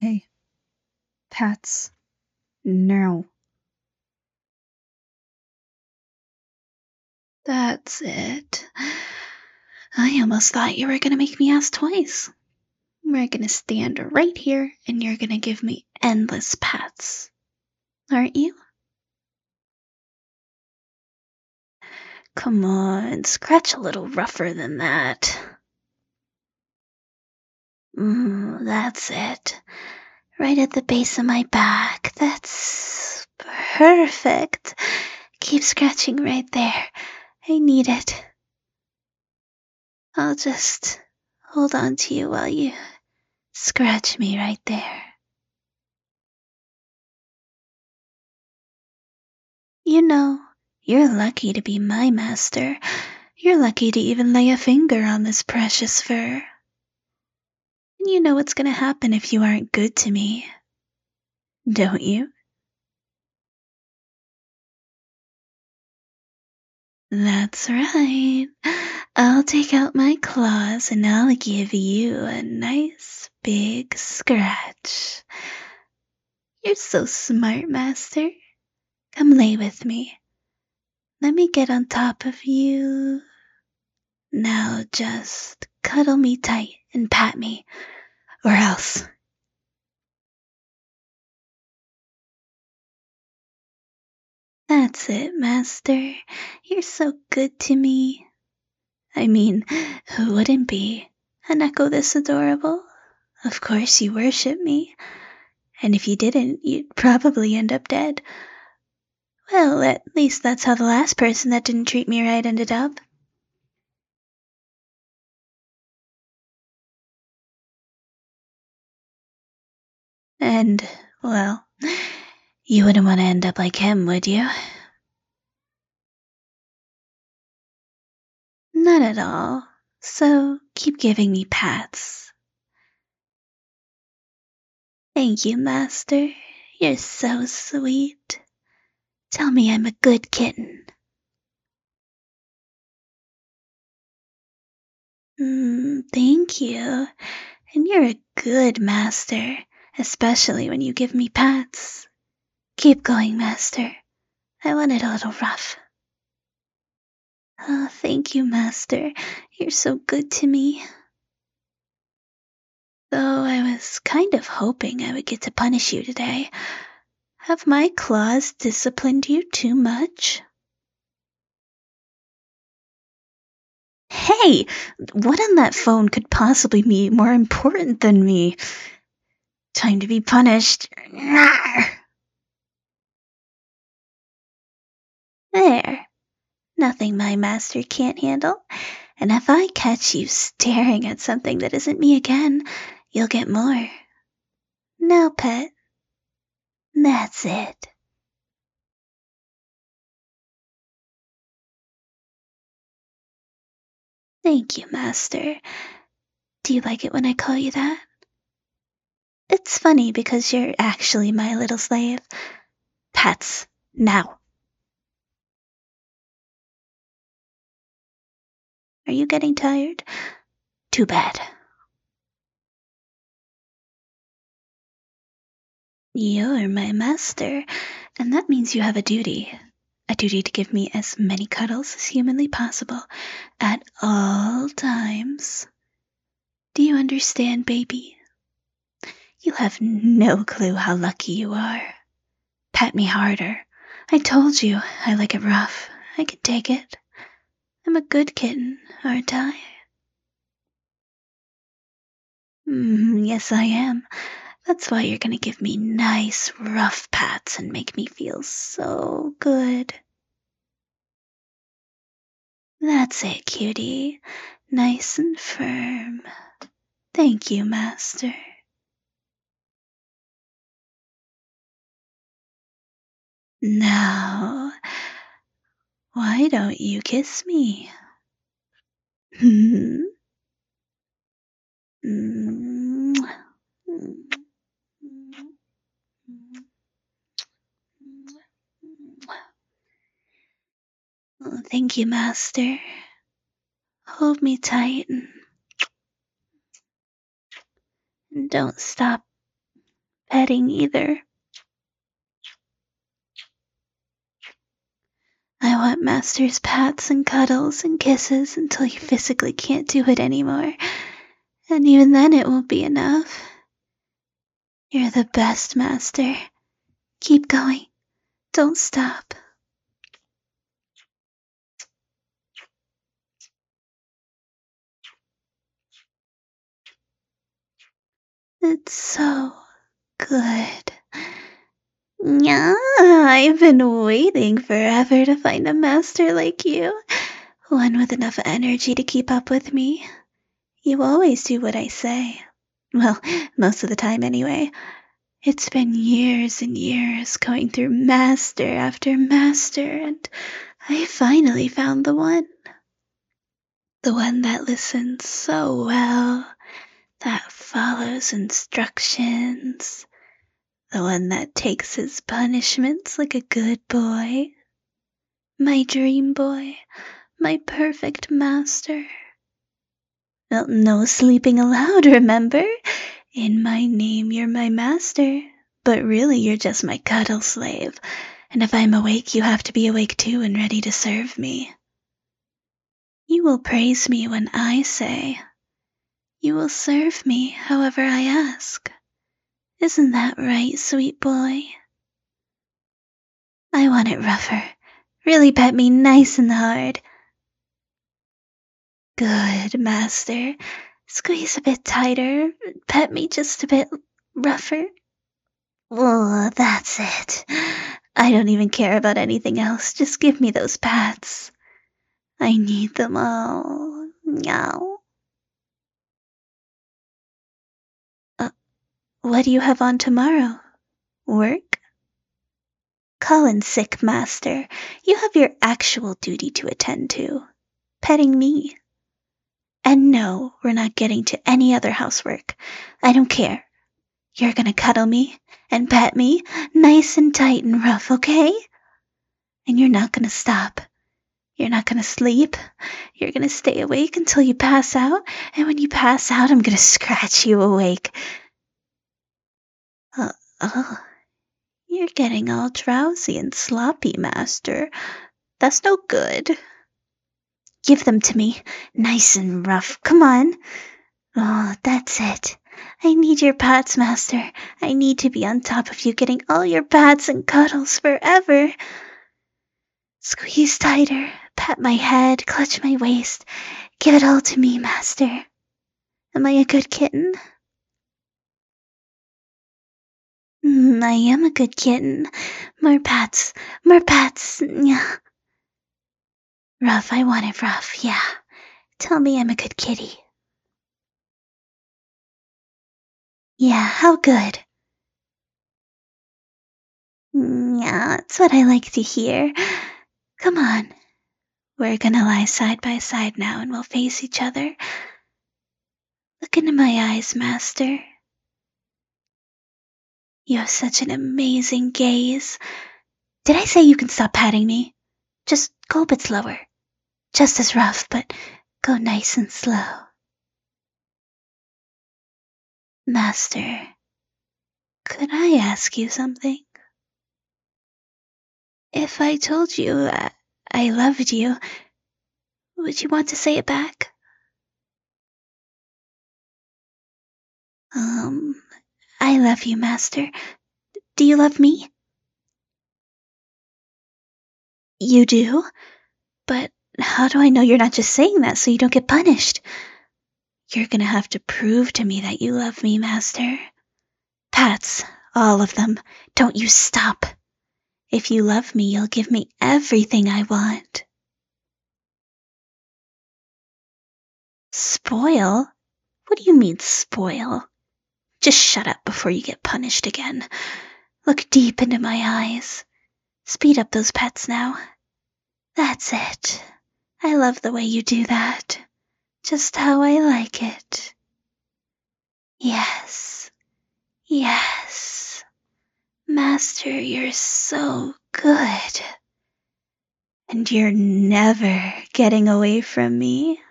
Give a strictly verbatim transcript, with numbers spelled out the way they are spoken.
Hey, pats. No. That's it. I almost thought you were gonna make me ask twice. We're gonna stand right here and you're gonna give me endless pats. Aren't you? Come on, scratch a little rougher than that. Mm, that's it. Right at the base of my back. That's perfect. Keep scratching right there. I need it. I'll just hold on to you while you scratch me right there. You know, you're lucky to be my master. You're lucky to even lay a finger on this precious fur. And you know what's gonna happen if you aren't good to me, don't you? That's right. I'll take out my claws and I'll give you a nice big scratch. You're so smart, master. Come lay with me. Let me get on top of you. Now just cuddle me tight and pat me, or else. That's it, master. You're so good to me. I mean, who wouldn't be? An echo this adorable? Of course you worship me. And if you didn't, you'd probably end up dead. Well, at least that's how the last person that didn't treat me right ended up. And, well, you wouldn't want to end up like him, would you? Not at all. So keep giving me pats. Thank you, master. You're so sweet. Tell me I'm a good kitten. Mm, thank you. And you're a good master, especially when you give me pats. Keep going, master. I want it a little rough. Oh, thank you, master. You're so good to me. Though I was kind of hoping I would get to punish you today. Have my claws disciplined you too much? Hey, what on that phone could possibly be more important than me? Time to be punished. There. Nothing my master can't handle. And if I catch you staring at something that isn't me again, you'll get more. Now, pet. That's it. Thank you, master. Do you like it when I call you that? It's funny because you're actually my little slave. Pets, now. Are you getting tired? Too bad. You're my master, and that means you have a duty. A duty to give me as many cuddles as humanly possible at all times. Do you understand, baby? You have no clue how lucky you are. Pat me harder. I told you I like it rough. I can take it. I'm a good kitten, aren't I? Mm, yes, I am. That's why you're gonna give me nice, rough pats and make me feel so good. That's it, cutie. Nice and firm. Thank you, master. Now, why don't you kiss me? Hmm? Oh, thank you, master. Hold me tight and don't stop petting either. I want Master's pats and cuddles and kisses until you physically can't do it anymore. And even then it won't be enough. You're the best, Master. Keep going. Don't stop. It's so good. Yeah, I've been waiting forever to find a master like you. One with enough energy to keep up with me. You always do what I say. Well, most of the time anyway. It's been years and years going through master after master, and I finally found the one. The one that listens so well, that follows instructions, the one that takes his punishments like a good boy. My dream boy, my perfect master. Well, no sleeping allowed, remember? In my name, you're my master, but really you're just my cuddle slave, and if I'm awake, you have to be awake too and ready to serve me. You will praise me when I say. You will serve me however I ask. Isn't that right, sweet boy? I want it rougher. Really pet me nice and hard. Good, master. Squeeze a bit tighter. Pet me just a bit rougher. Oh, that's it. I don't even care about anything else. Just give me those pats. I need them all. Meow. Uh, what do you have on tomorrow? Work? Call in sick, master. You have your actual duty to attend to. Petting me. And no, we're not getting to any other housework. I don't care. You're gonna cuddle me and pet me nice and tight and rough, okay? And you're not gonna stop. You're not gonna sleep. You're gonna stay awake until you pass out, and when you pass out, I'm gonna scratch you awake. Uh, oh, you're getting all drowsy and sloppy, master. That's no good. Give them to me, nice and rough. Come on. Oh, that's it. I need your pats, master. I need to be on top of you, getting all your pats and cuddles forever. Squeeze tighter, pat my head, clutch my waist. Give it all to me, master. Am I a good kitten? Mm, I am a good kitten. More pats, more pats. Yeah. Rough, I want it rough, yeah. Tell me I'm a good kitty. Yeah, how good? Mm, yeah, that's what I like to hear. Come on. We're gonna lie side by side now and we'll face each other. Look into my eyes, master. You have such an amazing gaze. Did I say you can stop patting me? Just go a bit slower. Just as rough, but go nice and slow. Master, could I ask you something? If I told you uh, I loved you, would you want to say it back? Um, I love you, Master. Do you love me? You do? But how do I know you're not just saying that so you don't get punished? You're gonna have to prove to me that you love me, Master. Pats, all of them. Don't you stop. If you love me, you'll give me everything I want. Spoil? What do you mean, spoil? Just shut up before you get punished again. Look deep into my eyes. Speed up those pets now. That's it. I love the way you do that. Just how I like it. Yes. Yes. Master, you're so good. And you're never getting away from me.